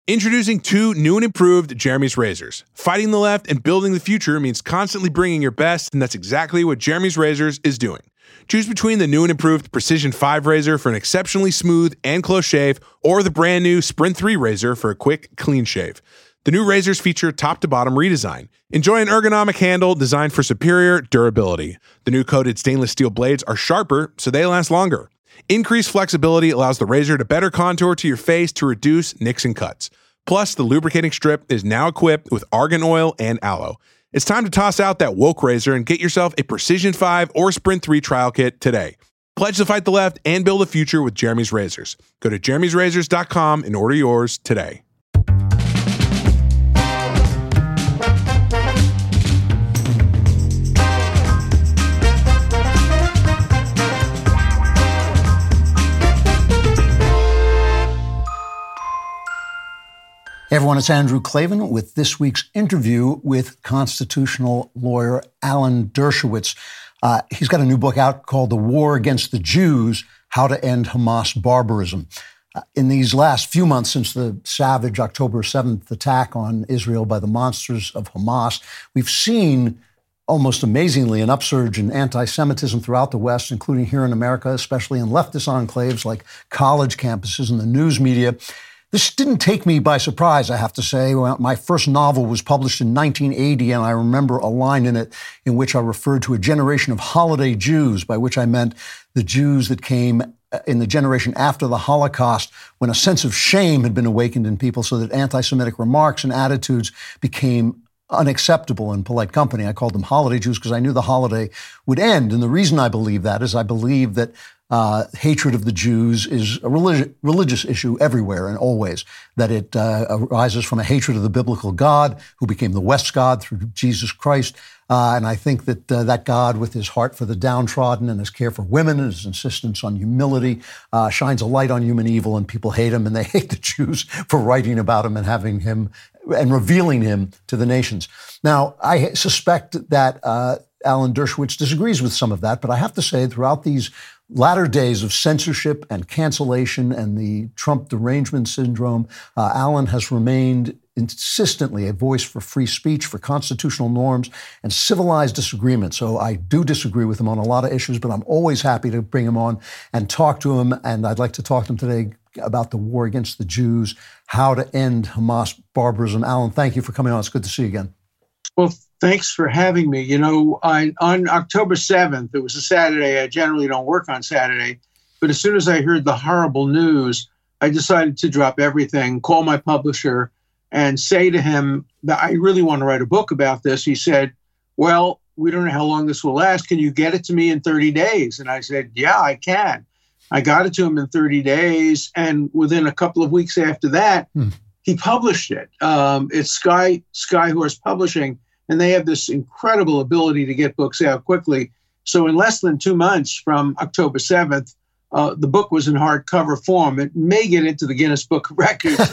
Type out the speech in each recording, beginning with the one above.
Introducing two new and improved Jeremy's razors. Fighting the left and building the future means constantly bringing your best, and that's exactly what Jeremy's Razors is doing. Choose between the new and improved Precision 5 razor for an exceptionally smooth and close shave, or the brand new Sprint 3 razor for a quick, clean shave. The new razors feature top-to-bottom redesign. Enjoy an ergonomic handle designed for superior durability. The new coated stainless steel blades are sharper, so they last longer. Increased flexibility allows the razor to better contour to your face to reduce nicks and cuts. Plus, the lubricating strip is now equipped with argan oil and aloe. It's time to toss out that woke razor and get yourself a Precision 5 or Sprint 3 trial kit today. Pledge to fight the left and build a future with Jeremy's Razors. Go to jeremy'srazors.com and order yours today. Hey everyone, it's Andrew Klavan with this week's interview with constitutional lawyer Alan Dershowitz. He's got a new book out called The War Against the Jews, How to End Hamas Barbarism. In these last few months since the savage October 7th attack on Israel by the monsters of Hamas, we've seen almost amazingly an upsurge in anti-Semitism throughout the West, including here in America, especially in leftist enclaves like college campuses and the news media. This didn't take me by surprise, I have to say. My first novel was published in 1980, and I remember a line in it in which I referred to a generation of holiday Jews, by which I meant the Jews that came in the generation after the Holocaust, when a sense of shame had been awakened in people so that anti-Semitic remarks and attitudes became unacceptable in polite company. I called them holiday Jews because I knew the holiday would end. And the reason I believe that is I believe that hatred of the Jews is a religious issue everywhere and always, that it arises from a hatred of the biblical God who became the West's God through Jesus Christ. And I think that that God, with his heart for the downtrodden and his care for women and his insistence on humility, shines a light on human evil, and people hate him, and they hate the Jews for writing about him and having him and revealing him to the nations. Now, I suspect that Alan Dershowitz disagrees with some of that, but I have to say throughout these latter days of censorship and cancellation and the Trump derangement syndrome, Alan has remained insistently a voice for free speech, for constitutional norms, and civilized disagreement. So I do disagree with him on a lot of issues, but I'm always happy to bring him on and talk to him. And I'd like to talk to him today about the war against the Jews, how to end Hamas barbarism. Alan, thank you for coming on. It's good to see you again. Well, thanks for having me. You know, on October 7th, it was a Saturday. I generally don't work on Saturday. But as soon as I heard the horrible news, I decided to drop everything, call my publisher, and say to him that I really want to write a book about this. He said, well, we don't know how long this will last. Can you get it to me in 30 days? And I said, yeah, I can. I got it to him in 30 days. And within a couple of weeks after that, he published it. It's Skyhorse Publishing, and they have this incredible ability to get books out quickly. So in less than 2 months from October 7th, the book was in hardcover form. It may get into the Guinness Book of Records.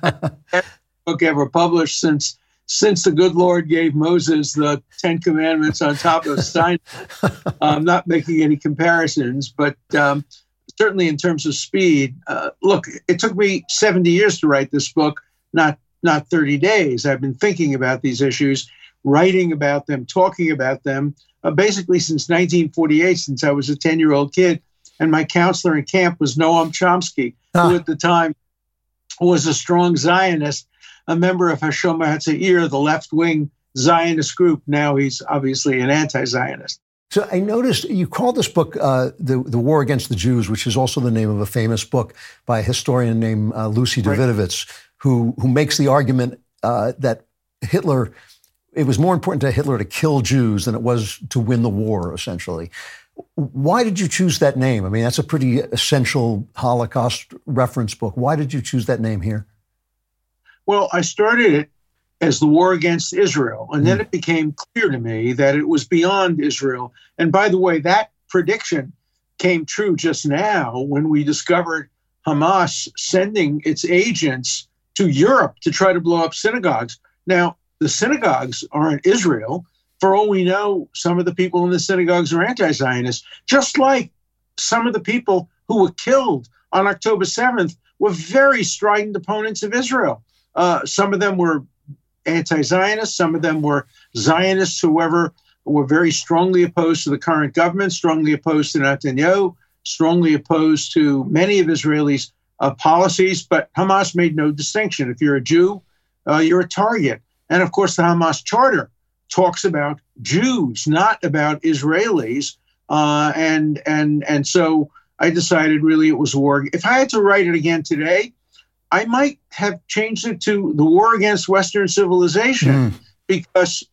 Book ever published since the good Lord gave Moses the 10 Commandments on top of Sinai. I'm not making any comparisons, but certainly in terms of speed, look, it took me 70 years to write this book, not 30 days. I've been thinking about these issues, writing about them, talking about them, basically since 1948, since I was a 10-year-old kid. And my counselor in camp was Noam Chomsky, who at the time was a strong Zionist, a member of Hashomer Hatzair, the left-wing Zionist group. Now he's obviously an anti-Zionist. So I noticed you called this book the War Against the Jews, which is also the name of a famous book by a historian named Lucy Davidovitz, who makes the argument that Hitler, it was more important to Hitler to kill Jews than it was to win the war, essentially. Why did you choose that name? I mean, that's a pretty essential Holocaust reference book. Why did you choose that name here? Well, I started it as the war against Israel, and then it became clear to me that it was beyond Israel. And by the way, that prediction came true just now when we discovered Hamas sending its agents to Europe to try to blow up synagogues. Now, the synagogues are in Israel. For all we know, some of the people in the synagogues are anti-Zionist, just like some of the people who were killed on October 7th were very strident opponents of Israel. Some of them were anti-Zionists. Some of them were Zionists, whoever were very strongly opposed to the current government, strongly opposed to Netanyahu, strongly opposed to many of Israelis' policies. But Hamas made no distinction. If you're a Jew, you're a target. And of course, the Hamas charter talks about Jews, not about Israelis. And so I decided really it was a war. If I had to write it again today, I might have changed it to the war against Western civilization, because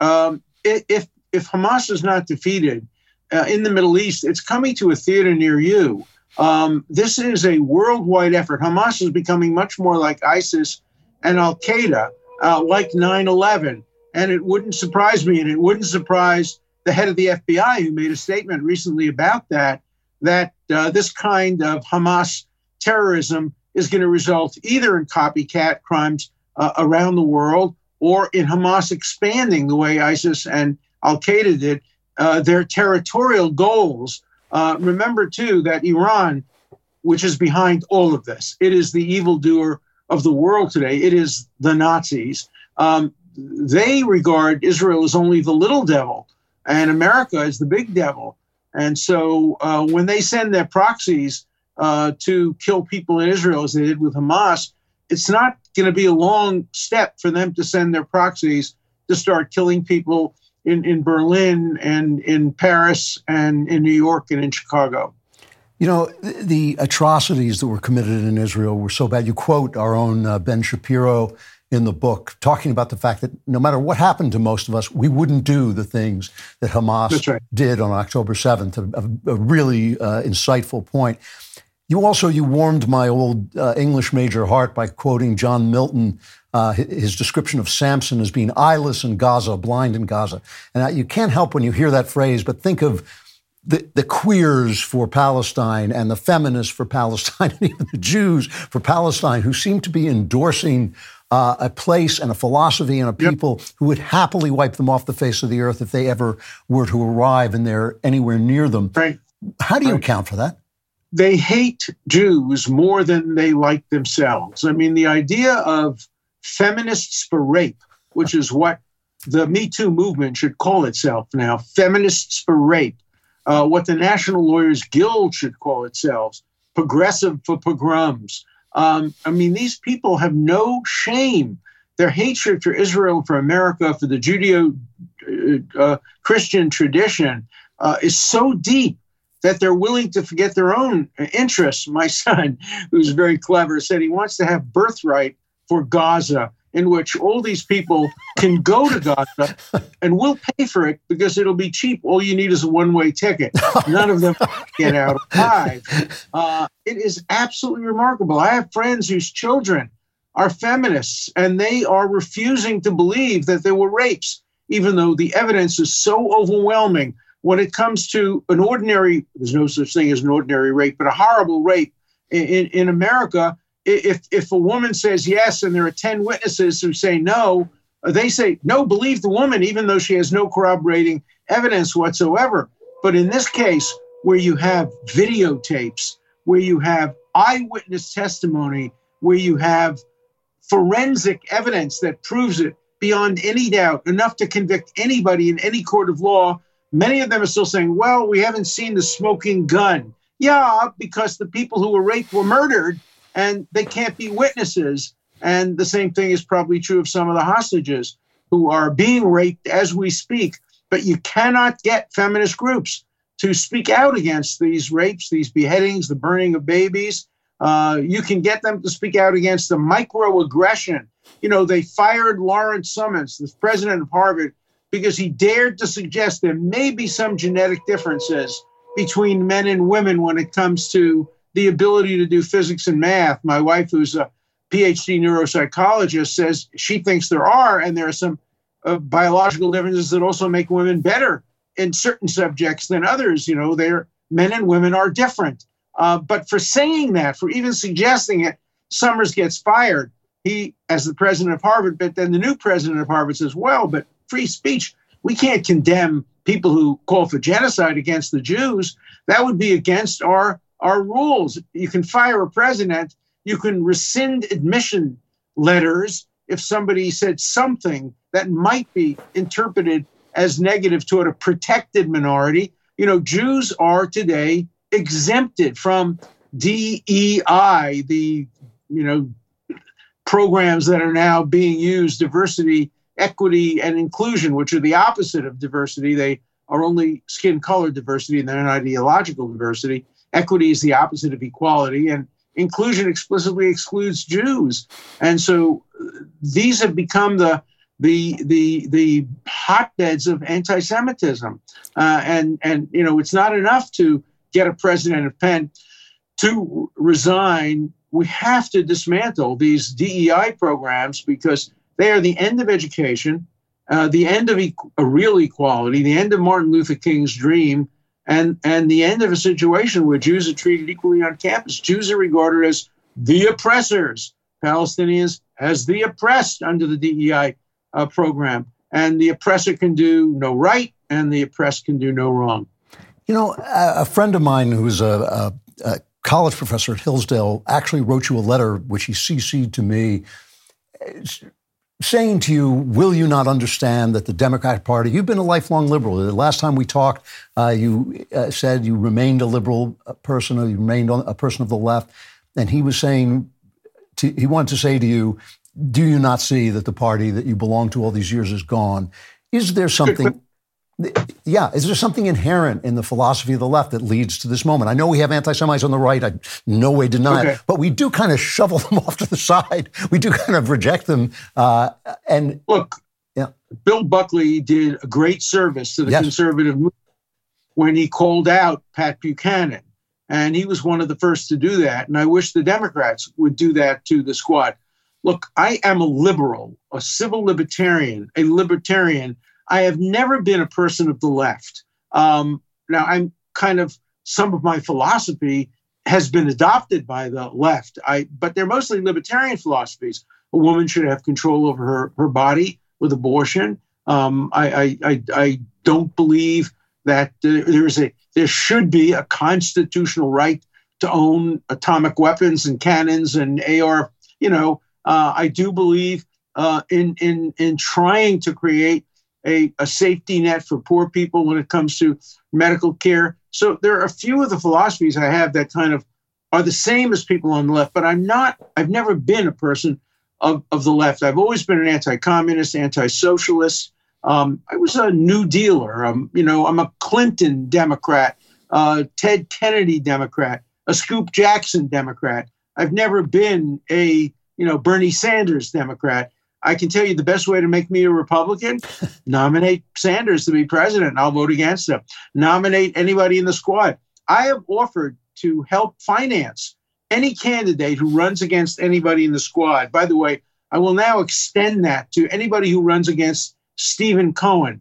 if Hamas is not defeated in the Middle East, it's coming to a theater near you. This is a worldwide effort. Hamas is becoming much more like ISIS and Al-Qaeda, like 9/11. And it wouldn't surprise me, and it wouldn't surprise the head of the FBI, who made a statement recently about that this kind of Hamas terrorism is going to result either in copycat crimes around the world, or in Hamas expanding the way ISIS and Al-Qaeda did their territorial goals. Remember, too, that Iran, which is behind all of this, it is the evildoer of the world today. It is the Nazis. They regard Israel as only the little devil and America as the big devil. And so when they send their proxies to kill people in Israel, as they did with Hamas, it's not going to be a long step for them to send their proxies to start killing people in Berlin and in Paris and in New York and in Chicago. You know, the atrocities that were committed in Israel were so bad. You quote our own Ben Shapiro in the book, talking about the fact that no matter what happened to most of us, we wouldn't do the things that Hamas did on October 7th, a really insightful point. You warmed my old English major heart by quoting John Milton, his description of Samson as being eyeless in Gaza, blind in Gaza. And you can't help when you hear that phrase, but think of the queers for Palestine and the feminists for Palestine and even the Jews for Palestine, who seem to be endorsing a place and a philosophy and a people who would happily wipe them off the face of the earth if they ever were to arrive and they're anywhere near them. Right. How do you account for that? They hate Jews more than they like themselves. I mean, the idea of feminists for rape, which is what the Me Too movement should call itself now, feminists for rape, what the National Lawyers Guild should call itself, progressive for pogroms. I mean, these people have no shame. Their hatred for Israel, for America, for the Judeo-Christian tradition is so deep that they're willing to forget their own interests. My son, who's very clever, said he wants to have birthright for Gaza, in which all these people can go to Gaza and we'll pay for it because it'll be cheap. All you need is a one-way ticket. None of them get out alive. It is absolutely remarkable. I have friends whose children are feminists, and they are refusing to believe that there were rapes, even though the evidence is so overwhelming. When it comes to an ordinary, there's no such thing as an ordinary rape, but a horrible rape in America, if a woman says yes and there are 10 witnesses who say no, they say, no, believe the woman, even though she has no corroborating evidence whatsoever. But in this case, where you have videotapes, where you have eyewitness testimony, where you have forensic evidence that proves it beyond any doubt, enough to convict anybody in any court of law, many of them are still saying, well, we haven't seen the smoking gun. Yeah, because the people who were raped were murdered and they can't be witnesses. And the same thing is probably true of some of the hostages who are being raped as we speak. But you cannot get feminist groups to speak out against these rapes, these beheadings, the burning of babies. You can get them to speak out against the microaggression. You know, they fired Lawrence Summers, the president of Harvard, because he dared to suggest there may be some genetic differences between men and women when it comes to the ability to do physics and math. My wife, who's a PhD neuropsychologist, says she thinks there are, and there are some biological differences that also make women better in certain subjects than others. You know, men and women are different. But for saying that, for even suggesting it, Summers gets fired. He, as the president of Harvard, but then the new president of Harvard says, well, but free speech, we can't condemn people who call for genocide against the Jews. That would be against our rules. You can fire a president, you can rescind admission letters, if somebody said something that might be interpreted as negative toward a protected minority. Jews are today exempted from DEI, the programs that are now being used, diversity, equity, and inclusion, which are the opposite of diversity. They are only skin color diversity, and they're not ideological diversity. Equity is the opposite of equality, and inclusion explicitly excludes Jews. And so these have become the hotbeds of anti-Semitism. And it's not enough to get a president of Penn to resign. We have to dismantle these DEI programs because they are the end of education, the end of real equality, the end of Martin Luther King's dream, and the end of a situation where Jews are treated equally on campus. Jews are regarded as the oppressors, Palestinians as the oppressed under the DEI program. And the oppressor can do no right, and the oppressed can do no wrong. A friend of mine who's a college professor at Hillsdale actually wrote you a letter, which he CC'd to me, saying to you, will you not understand that the Democratic Party, you've been a lifelong liberal. The last time we talked, you said you remained a liberal person, or you remained a person of the left. And he was saying, he wanted to say to you, do you not see that the party that you belong to all these years is gone? Is there something... is there something inherent in the philosophy of the left that leads to this moment? I know we have anti-Semites on the right. I no way deny it. But we do kind of shovel them off to the side. We do kind of reject them. And look, Bill Buckley did a great service to the conservative movement when he called out Pat Buchanan. And he was one of the first to do that. And I wish the Democrats would do that to the squad. Look, I am a liberal, a civil libertarian, a libertarian. I have never been a person of the left. Now, I'm kind of, some of my philosophy has been adopted by the left, but they're mostly libertarian philosophies. A woman should have control over her body with abortion. I don't believe that there should be a constitutional right to own atomic weapons and cannons and AR. I do believe in trying to create a safety net for poor people when it comes to medical care. So there are a few of the philosophies I have that kind of are the same as people on the left, but I've never been a person of the left. I've always been an anti-communist, anti-socialist. I was a New Dealer. I'm a Clinton Democrat, Ted Kennedy Democrat, a Scoop Jackson Democrat. I've never been a Bernie Sanders Democrat. I can tell you the best way to make me a Republican, nominate Sanders to be president. I'll vote against him. Nominate anybody in the squad. I have offered to help finance any candidate who runs against anybody in the squad. By the way, I will now extend that to anybody who runs against Stephen Cohen,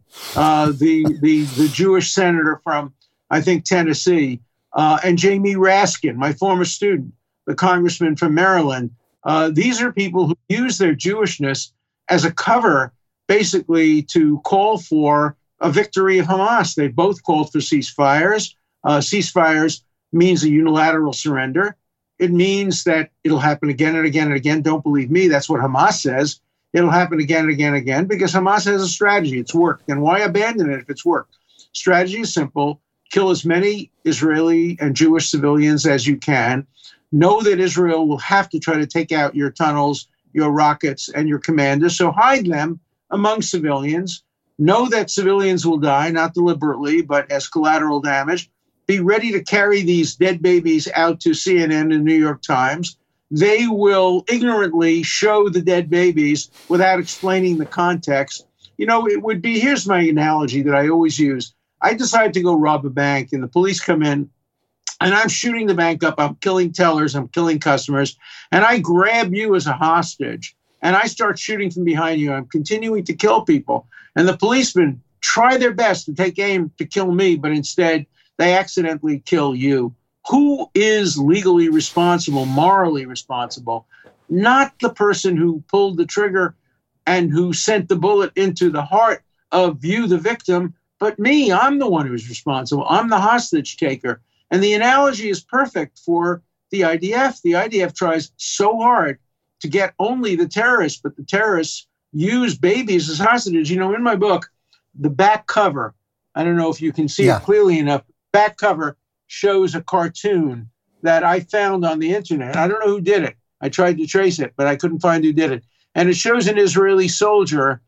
the Jewish senator from, I think, Tennessee, and Jamie Raskin, my former student, the congressman from Maryland. These are people who use their Jewishness as a cover, basically, to call for a victory of Hamas. They both called for ceasefires. Ceasefires means a unilateral surrender. It means that it'll happen again and again and again. Don't believe me. That's what Hamas says. It'll happen again and again and again because Hamas has a strategy. It's worked. And why abandon it if it's worked? Strategy is simple. Kill as many Israeli and Jewish civilians as you can. Know that Israel will have to try to take out your tunnels, your rockets, and your commanders. So hide them among civilians. Know that civilians will die, not deliberately, but as collateral damage. Be ready to carry these dead babies out to CNN and New York Times. They will ignorantly show the dead babies without explaining the context. It would be, here's my analogy that I always use. I decide to go rob a bank and the police come in and I'm shooting the bank up. I'm killing tellers. I'm killing customers. And I grab you as a hostage and I start shooting from behind you. I'm continuing to kill people. And the policemen try their best to take aim to kill me, but instead they accidentally kill you. Who is legally responsible, morally responsible? Not the person who pulled the trigger and who sent the bullet into the heart of you, the victim, but me. I'm the one who's responsible. I'm the hostage taker. And the analogy is perfect for the IDF. The IDF tries so hard to get only the terrorists, but the terrorists use babies as hostages. You know, in my book, the back cover, I don't know if you can see it clearly enough, back cover shows a cartoon that I found on the internet. I don't know who did it. I tried to trace it, but I couldn't find who did it. And it shows an Israeli soldier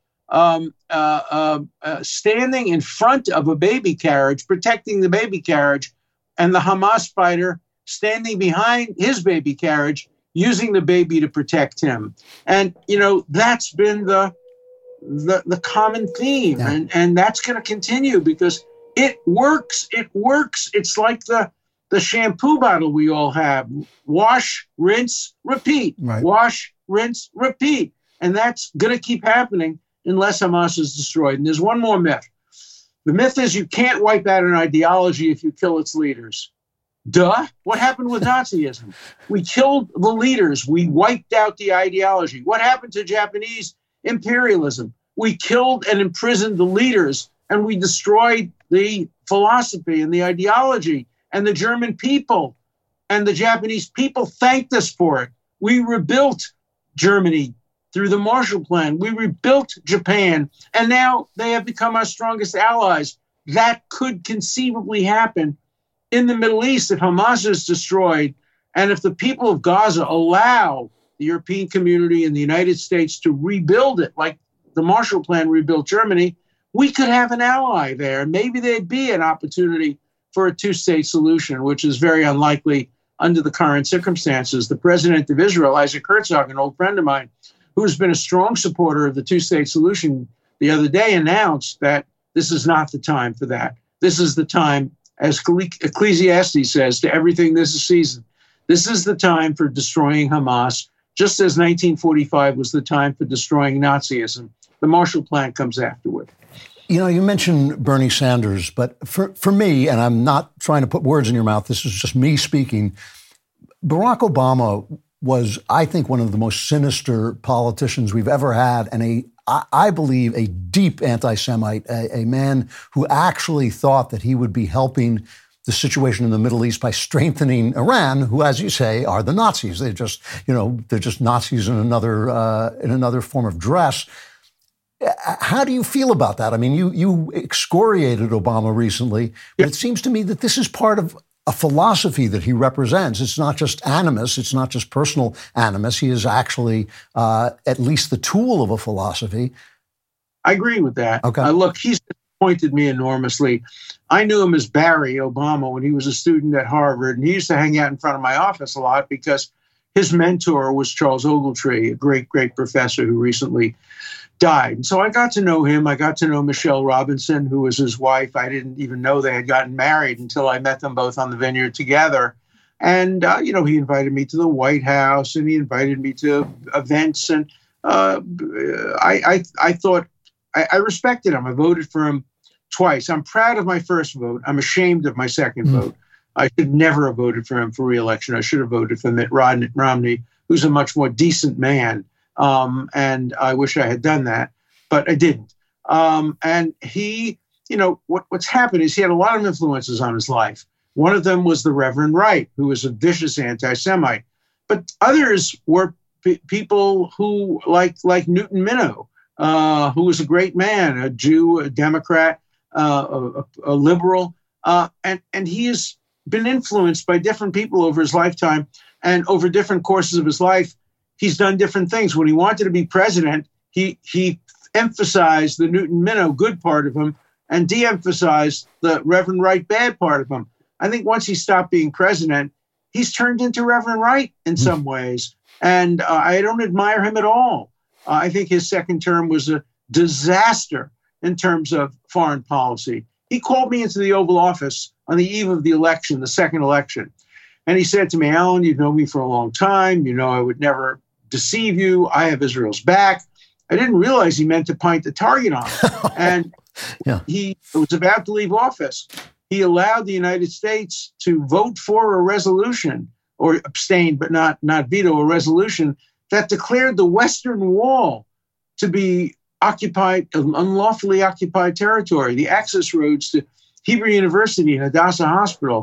standing in front of a baby carriage, protecting the baby carriage, and the Hamas fighter standing behind his baby carriage, using the baby to protect him. And, you know, that's been the common theme. Yeah. And that's going to continue because it works. It works. It's like the shampoo bottle we all have. Wash, rinse, repeat. Right. Wash, rinse, repeat. And that's going to keep happening unless Hamas is destroyed. And there's one more myth. The myth is you can't wipe out an ideology if you kill its leaders. Duh. What happened with Nazism? We killed the leaders. We wiped out the ideology. What happened to Japanese imperialism? We killed and imprisoned the leaders, and we destroyed the philosophy and the ideology. And the German people and the Japanese people thanked us for it. We rebuilt Germany through the Marshall Plan. We rebuilt Japan, and now they have become our strongest allies. That could conceivably happen in the Middle East if Hamas is destroyed, and if the people of Gaza allow the European community and the United States to rebuild it, like the Marshall Plan rebuilt Germany, we could have an ally there. Maybe there'd be an opportunity for a two-state solution, which is very unlikely under the current circumstances. The president of Israel, Isaac Herzog, an old friend of mine, who's been a strong supporter of the two-state solution, the other day announced that this is not the time for that. This is the time, as Ecclesiastes says, to everything this is season. This is the time for destroying Hamas, just as 1945 was the time for destroying Nazism. The Marshall Plan comes afterward. You know, you mentioned Bernie Sanders, but for me, and I'm not trying to put words in your mouth, this is just me speaking, Barack Obama was, I think, one of the most sinister politicians we've ever had, and I believe a deep anti-Semite, a man who actually thought that he would be helping the situation in the Middle East by strengthening Iran, who, as you say, are the Nazis. They're just Nazis in another form of dress. How do you feel about that? I mean, you excoriated Obama recently, but it seems to me that this is part of a philosophy that he represents. It's not just animus. It's not just personal animus. He is actually at least the tool of a philosophy. I agree with that. Okay. Look, he's disappointed me enormously. I knew him as Barry Obama when he was a student at Harvard, and he used to hang out in front of my office a lot because his mentor was Charles Ogletree, a great, great professor who recently died. And so I got to know him. I got to know Michelle Robinson, who was his wife. I didn't even know they had gotten married until I met them both on the Vineyard together. And, he invited me to the White House and he invited me to events. And I thought I respected him. I voted for him twice. I'm proud of my first vote. I'm ashamed of my second vote. I should never have voted for him for re-election. I should have voted for Mitt Romney, who's a much more decent man. And I wish I had done that, but I didn't. And he, what's happened is he had a lot of influences on his life. One of them was the Reverend Wright, who was a vicious anti-Semite. But others were people who, like Newton Minow, who was a great man, a Jew, a Democrat, a liberal. And he has been influenced by different people over his lifetime and over different courses of his life. He's done different things. When he wanted to be president, he emphasized the Newton Minow good part of him and de-emphasized the Reverend Wright bad part of him. I think once he stopped being president, he's turned into Reverend Wright in some ways. And I don't admire him at all. I think his second term was a disaster in terms of foreign policy. He called me into the Oval Office on the eve of the election, the second election. And he said to me, Alan, you've known me for a long time. You know I would never deceive you. I have Israel's back. I didn't realize he meant to point the target on him. And he was about to leave office. He allowed the United States to vote for a resolution, or abstain, but not veto a resolution that declared the Western Wall to be occupied, unlawfully occupied territory, the access roads to Hebrew University and Hadassah Hospital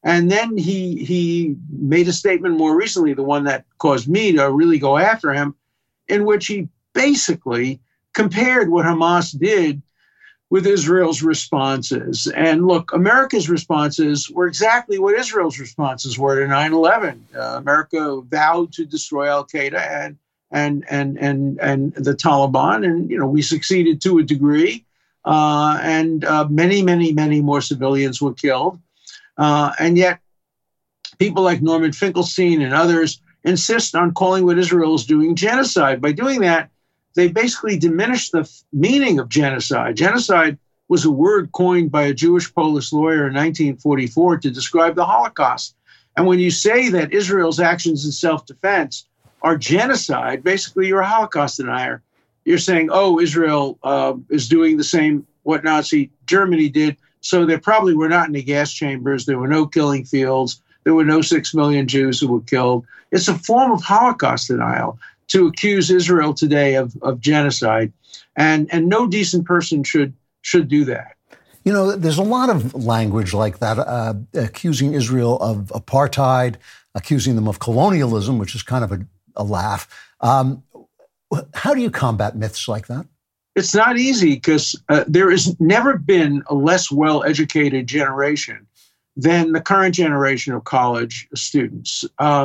And then he made a statement more recently, the one that caused me to really go after him, in which he basically compared what Hamas did with Israel's responses. And look, America's responses were exactly what Israel's responses were to 9/11. America vowed to destroy Al-Qaeda and the Taliban, and we succeeded to a degree. And many more civilians were killed. And yet, people like Norman Finkelstein and others insist on calling what Israel is doing genocide. By doing that, they basically diminish the meaning of genocide. Genocide was a word coined by a Jewish Polish lawyer in 1944 to describe the Holocaust. And when you say that Israel's actions in self-defense are genocide, basically you're a Holocaust denier. You're saying, oh, Israel is doing the same what Nazi Germany did, so there probably were not any gas chambers, there were no killing fields, there were no 6 million Jews who were killed. It's a form of Holocaust denial to accuse Israel today of genocide, and no decent person should do that. There's a lot of language like that, accusing Israel of apartheid, accusing them of colonialism, which is kind of a laugh. How do you combat myths like that? It's not easy because there has never been a less well-educated generation than the current generation of college students.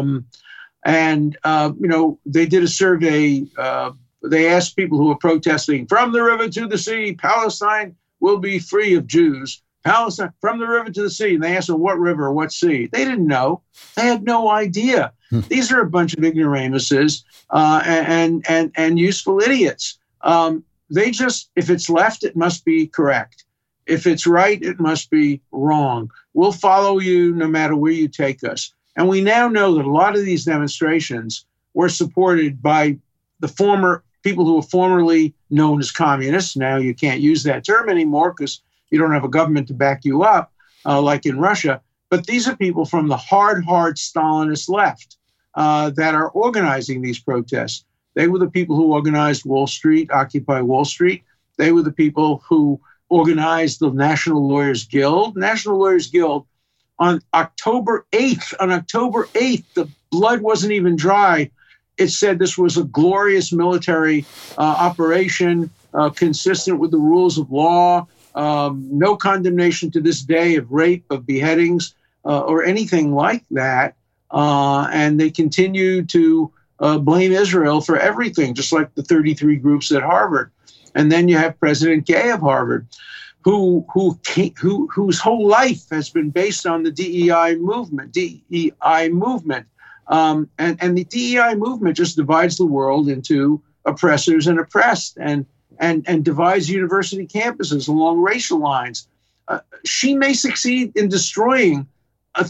They did a survey. They asked people who were protesting, from the river to the sea, Palestine will be free of Jews. Palestine, from the river to the sea. And they asked them, what river or what sea? They didn't know. They had no idea. These are a bunch of ignoramuses and useful idiots. They just, if it's left, it must be correct. If it's right, it must be wrong. We'll follow you no matter where you take us. And we now know that a lot of these demonstrations were supported by the former people who were formerly known as communists. Now you can't use that term anymore because you don't have a government to back you up, like in Russia. But these are people from the hard Stalinist left that are organizing these protests. They were the people who organized Wall Street, Occupy Wall Street. They were the people who organized the National Lawyers Guild. National Lawyers Guild, on October 8th, the blood wasn't even dry. It said this was a glorious military operation consistent with the rules of law. No condemnation to this day of rape, of beheadings, or anything like that. And they continue to blame Israel for everything, just like the 33 groups at Harvard. And then you have President Gay of Harvard, whose whole life has been based on the DEI movement. And the DEI movement just divides the world into oppressors and oppressed, and divides university campuses along racial lines. She may succeed in destroying over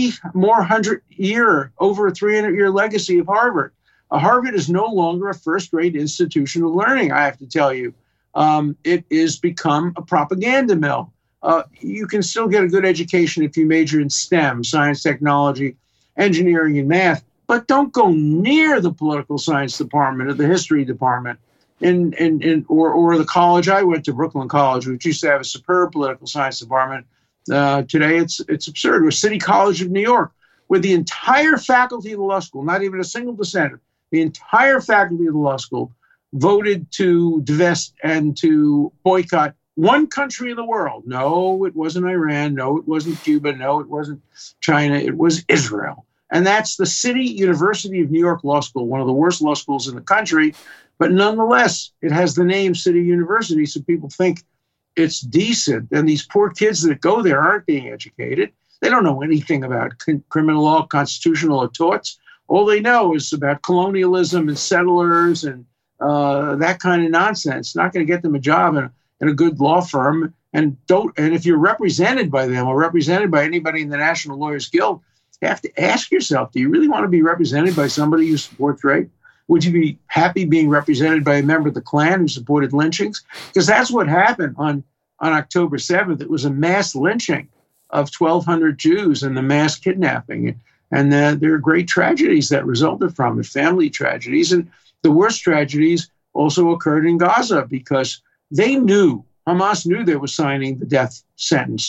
a 300-year legacy of Harvard. Harvard is no longer a first-rate institution of learning, I have to tell you. It has become a propaganda mill. You can still get a good education if you major in STEM, science, technology, engineering, and math, but don't go near the political science department or the history department or the college. I went to Brooklyn College, which used to have a superb political science department. Today, it's absurd. Or City College of New York, where the entire faculty of the law school, not even a single dissenter, the entire faculty of the law school voted to divest and to boycott one country in the world. No, it wasn't Iran. No, it wasn't Cuba. No, it wasn't China. It was Israel. And that's the City University of New York Law School, one of the worst law schools in the country. But nonetheless, it has the name City University, so people think it's decent. And these poor kids that go there aren't being educated. They don't know anything about criminal law, constitutional, or torts. All they know is about colonialism and settlers and that kind of nonsense. Not going to get them a job in a good law firm. And if you're represented by them or represented by anybody in the National Lawyers Guild, you have to ask yourself, do you really want to be represented by somebody who supports rape? Would you be happy being represented by a member of the Klan who supported lynchings? Because that's what happened on October 7th. It was a mass lynching of 1,200 Jews and the mass kidnapping. And there are great tragedies that resulted from it, family tragedies. And the worst tragedies also occurred in Gaza because Hamas knew they were signing the death sentence.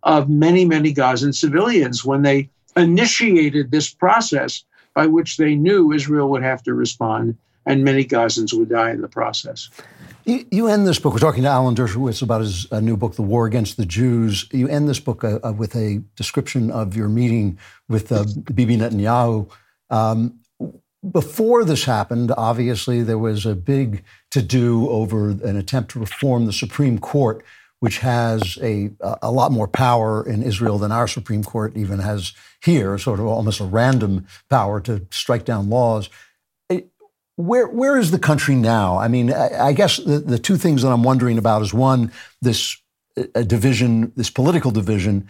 of many, many Gazan civilians when they initiated this process by which they knew Israel would have to respond, and many Gazans would die in the process. You end this book, we're talking to Alan Dershowitz about his new book, The War Against the Jews. You end this book with a description of your meeting with Bibi Netanyahu. Before this happened, obviously, there was a big to-do over an attempt to reform the Supreme Court, which has a lot more power in Israel than our Supreme Court even has here, sort of almost a random power to strike down laws. Where is the country now? I mean, I guess the two things that I'm wondering about is, one, this division, this political division,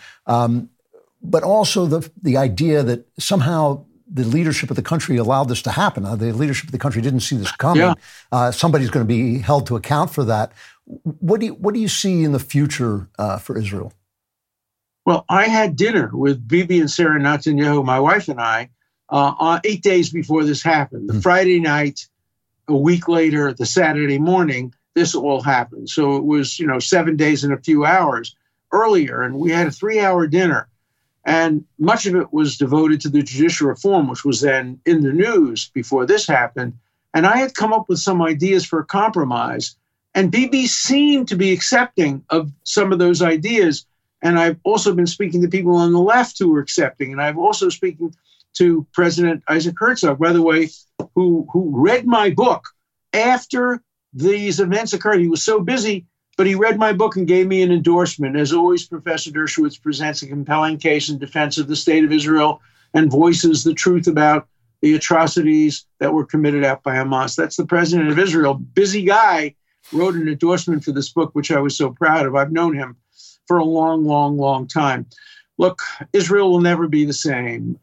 but also the idea that somehow the leadership of the country allowed this to happen. The leadership of the country didn't see this coming. Yeah. Somebody's going to be held to account for that. What do you see in the future for Israel? Well, I had dinner with Bibi and Sarah Netanyahu, my wife and I, on 8 days before this happened. The Friday night, a week later, the Saturday morning, this all happened. So it was, 7 days and a few hours earlier, and we had a 3-hour dinner. And much of it was devoted to the judicial reform, which was then in the news before this happened. And I had come up with some ideas for a compromise. And Bibi seemed to be accepting of some of those ideas. And I've also been speaking to people on the left who were accepting. And I've also speaking to President Isaac Herzog, by the way, who read my book after these events occurred. He was so busy, but he read my book and gave me an endorsement. As always, Professor Dershowitz presents a compelling case in defense of the state of Israel and voices the truth about the atrocities that were committed out by Hamas. That's the president of Israel. Busy guy, wrote an endorsement for this book, which I was so proud of. I've known him for a long, long, long time. Look, Israel will never be the same.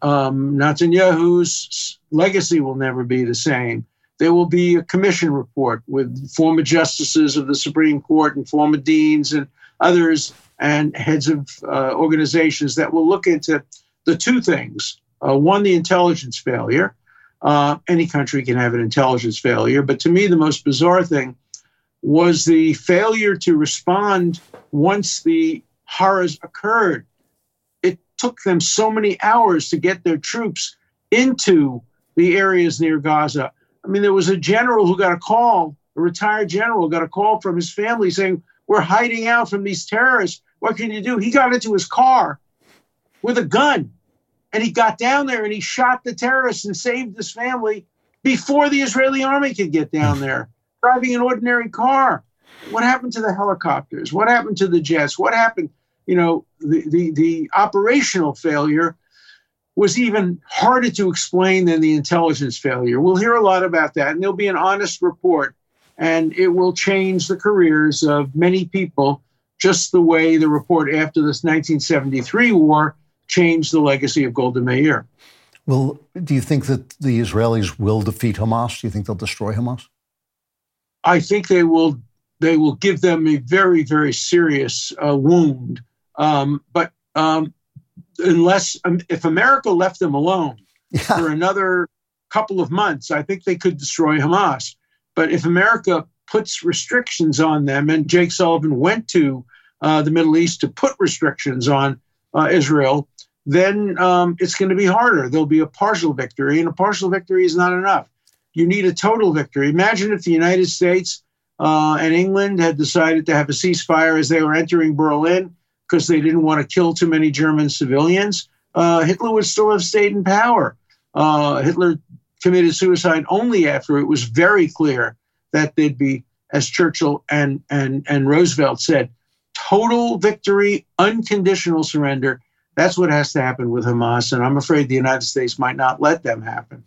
Netanyahu's legacy will never be the same. There will be a commission report with former justices of the Supreme Court and former deans and others and heads of organizations that will look into the two things. One, the intelligence failure. Any country can have an intelligence failure. But to me, the most bizarre thing was the failure to respond once the horrors occurred. It took them so many hours to get their troops into the areas near Gaza. I mean, there was a general who got a call, a retired general got a call from his family saying, "We're hiding out from these terrorists. What can you do?" He got into his car with a gun and he got down there and he shot the terrorists and saved his family before the Israeli army could get down there, driving an ordinary car. What happened to the helicopters? What happened to the jets? What happened? The operational failure was even harder to explain than the intelligence failure. We'll hear a lot about that, and there'll be an honest report, and it will change the careers of many people, just the way the report after this 1973 war changed the legacy of Golda Meir. Well, do you think that the Israelis will defeat Hamas? Do you think they'll destroy Hamas? I think they will give them a very, very serious wound. But unless if America left them alone for another couple of months, I think they could destroy Hamas. But if America puts restrictions on them, and Jake Sullivan went to the Middle East to put restrictions on Israel, then it's going to be harder. There'll be a partial victory, and a partial victory is not enough. You need a total victory. Imagine if the United States and England had decided to have a ceasefire as they were entering Berlin because they didn't want to kill too many German civilians. Hitler would still have stayed in power. Hitler committed suicide only after it was very clear that there'd be, as Churchill and Roosevelt said, total victory, unconditional surrender. That's what has to happen with Hamas, and I'm afraid the United States might not let them happen.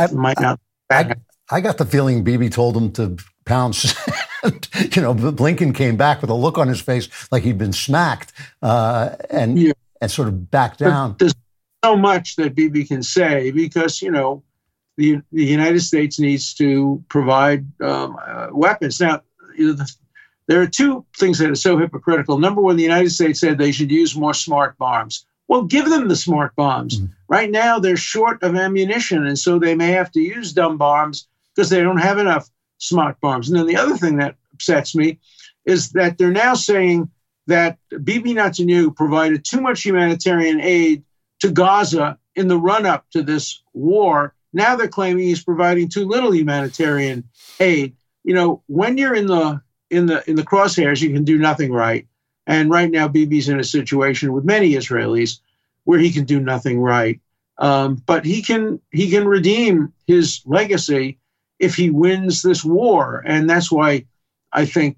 I got the feeling Bibi told him to pounce. Blinken came back with a look on his face like he'd been smacked and sort of backed down. But there's so much that Bibi can say because, the United States needs to provide weapons. Now, there are two things that are so hypocritical. Number one, the United States said they should use more smart bombs. Well, give them the smart bombs. Mm. Right now, they're short of ammunition, and so they may have to use dumb bombs because they don't have enough smart bombs. And then the other thing that upsets me is that they're now saying that Bibi Netanyahu provided too much humanitarian aid to Gaza in the run-up to this war. Now they're claiming he's providing too little humanitarian aid. You know, when you're in the crosshairs, you can do nothing right. And right now, Bibi's in a situation with many Israelis where he can do nothing right. But he can redeem his legacy if he wins this war. And that's why I think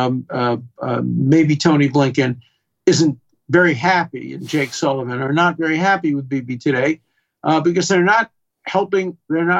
maybe Tony Blinken isn't very happy, and Jake Sullivan are not very happy with Bibi today, because they're not helping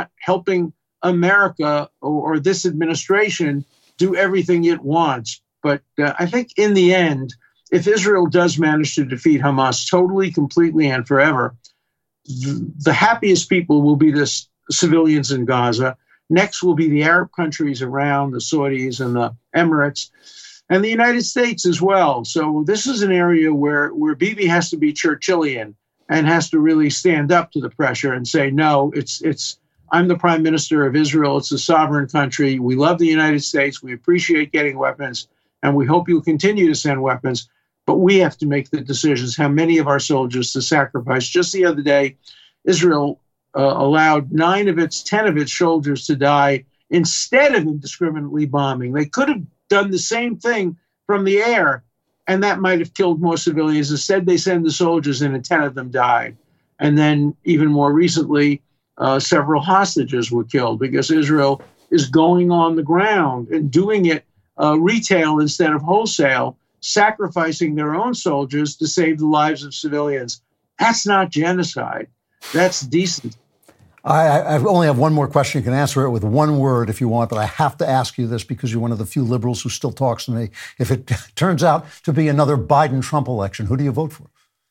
America or this administration do everything it wants. But I think in the end, if Israel does manage to defeat Hamas totally, completely, and forever, the happiest people will be the civilians in Gaza. Next will be the Arab countries around, the Saudis and the Emirates, and the United States as well. So this is an area where Bibi has to be Churchillian and has to really stand up to the pressure and say, no, I'm the prime minister of Israel. It's a sovereign country. We love the United States. We appreciate getting weapons, and we hope you'll continue to send weapons. But we have to make the decisions how many of our soldiers to sacrifice. Just the other day, Israel allowed 10 of its soldiers to die instead of indiscriminately bombing. They could have done the same thing from the air, and that might have killed more civilians. Instead, they sent the soldiers in, and 10 of them died. And then even more recently, several hostages were killed because Israel is going on the ground and doing it retail instead of wholesale, sacrificing their own soldiers to save the lives of civilians. That's not genocide. That's decent. I only have one more question. You can answer it with one word if you want, but I have to ask you this because you're one of the few liberals who still talks to me. If it turns out to be another Biden-Trump election, who do you vote for?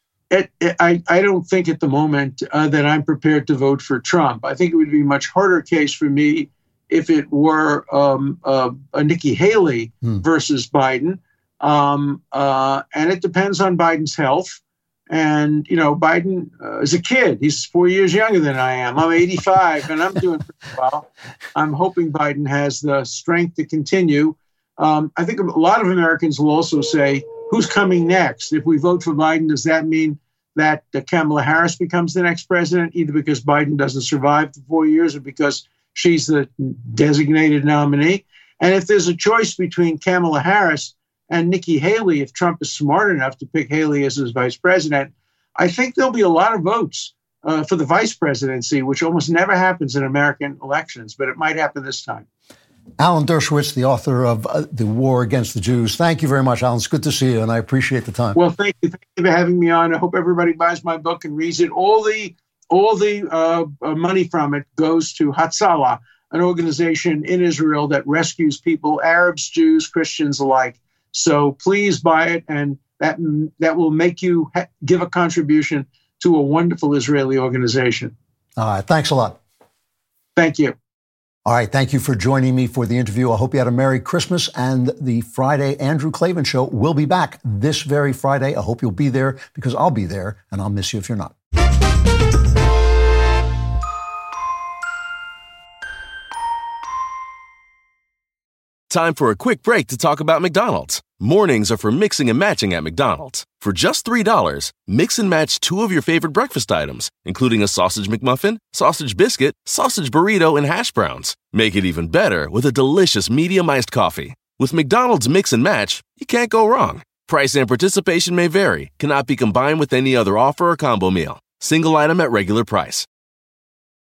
I don't think at the moment that I'm prepared to vote for Trump. I think it would be a much harder case for me if it were a Nikki Haley versus Biden. And it depends on Biden's health. And, you know, Biden is a kid. He's 4 years younger than I am. I'm 85, and I'm doing pretty well. I'm hoping Biden has the strength to continue. I think a lot of Americans will also say, who's coming next? If we vote for Biden, does that mean that Kamala Harris becomes the next president, either because Biden doesn't survive the 4 years or because she's the designated nominee? And if there's a choice between Kamala Harris and Nikki Haley, if Trump is smart enough to pick Haley as his vice president, I think there'll be a lot of votes for the vice presidency, which almost never happens in American elections, but it might happen this time. Alan Dershowitz, the author of The War Against the Jews. Thank you very much, Alan. It's good to see you, and I appreciate the time. Well, thank you. Thank you for having me on. I hope everybody buys my book and reads it. All the money from it goes to Hatzalah, an organization in Israel that rescues people, Arabs, Jews, Christians alike. So please buy it, and that will make you give a contribution to a wonderful Israeli organization. All right. Thanks a lot. Thank you. All right. Thank you for joining me for the interview. I hope you had a Merry Christmas. And the Friday Andrew Klavan Show will be back this very Friday. I hope you'll be there because I'll be there, and I'll miss you if you're not. Time for a quick break to talk about McDonald's. Mornings are for mixing and matching at McDonald's. For just $3, mix and match 2 of your favorite breakfast items, including a sausage McMuffin, sausage biscuit, sausage burrito, and hash browns. Make it even better with a delicious medium iced coffee. With McDonald's Mix and Match, you can't go wrong. Price and participation may vary, cannot be combined with any other offer or combo meal. Single item at regular price.